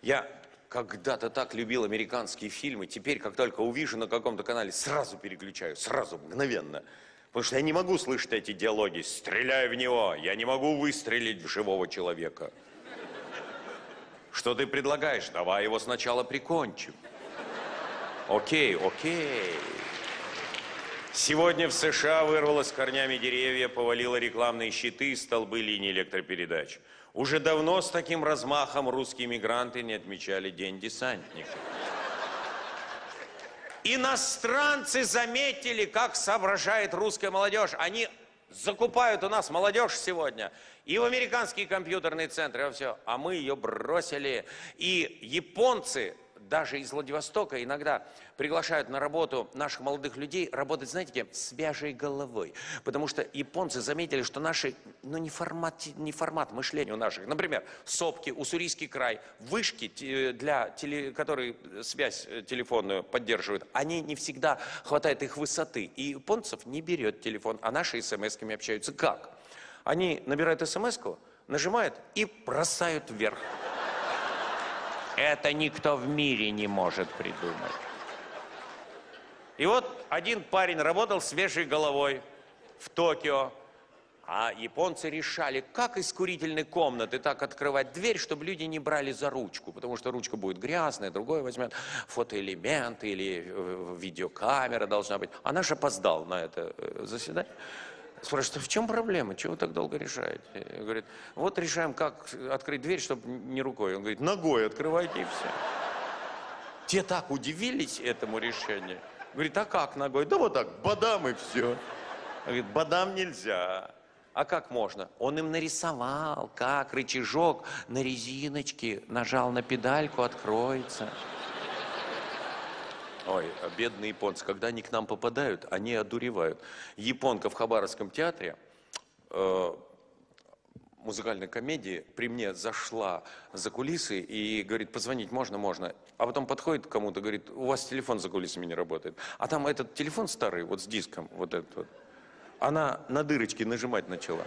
Я когда-то так любил американские фильмы, теперь, как только увижу на каком-то канале, сразу переключаю, сразу, мгновенно. Потому что я не могу слышать эти диалоги «стреляй в него», я не могу выстрелить в живого человека. Что ты предлагаешь? Давай его сначала прикончим. Окей, окей. Сегодня в США вырвало с корнями деревья, повалило рекламные щиты и столбы линий электропередач. Уже давно с таким размахом русские мигранты не отмечали День десантника. Иностранцы заметили, как соображает русская молодежь. Они закупают у нас молодежь сегодня. И в американские компьютерные центры, и все. А мы ее бросили. И японцы даже из Владивостока иногда приглашают на работу наших молодых людей работать, знаете, кем? Свежей головой. Потому что японцы заметили, что наши, не формат мышления у наших. Например, сопки, Уссурийский край, вышки, которые связь телефонную поддерживают, они не всегда хватает их высоты. И японцев не берет телефон, а наши смс-ками общаются. Как? Они набирают смс-ку, нажимают и бросают вверх. Это никто в мире не может придумать. И вот один парень работал свежей головой в Токио, а японцы решали, как из курительной комнаты так открывать дверь, чтобы люди не брали за ручку, потому что ручка будет грязная, другой возьмет фотоэлемент или видеокамера должна быть. А наш опоздал на это заседание. Спрашивает, в чем проблема? Чего вы так долго решаете? Говорит, вот решаем, как открыть дверь, чтобы не рукой. Он говорит, ногой открывайте и все. Те так удивились этому решению. Говорит, а как ногой? Да вот так, бадам и все. Говорит, бадам нельзя. А как можно? Он им нарисовал, как рычажок на резиночке нажал на педальку, откроется. Ой, бедные японцы, когда они к нам попадают, они одуревают. Японка в Хабаровском театре, музыкальной комедии, при мне зашла за кулисы и говорит, позвонить можно, можно. А потом подходит к кому-то, говорит, у вас телефон за кулисами не работает. А там этот телефон старый, вот с диском, вот этот вот. Она на дырочки нажимать начала.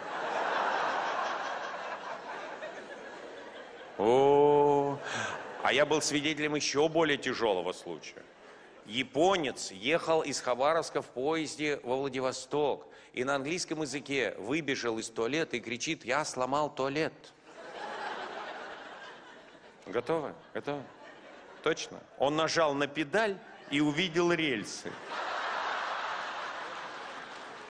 О, а я был свидетелем еще более тяжелого случая. Японец ехал из Хабаровска в поезде во Владивосток и на английском языке выбежал из туалета и кричит, я сломал туалет. Готовы? Готовы? Точно. Он нажал на педаль и увидел рельсы.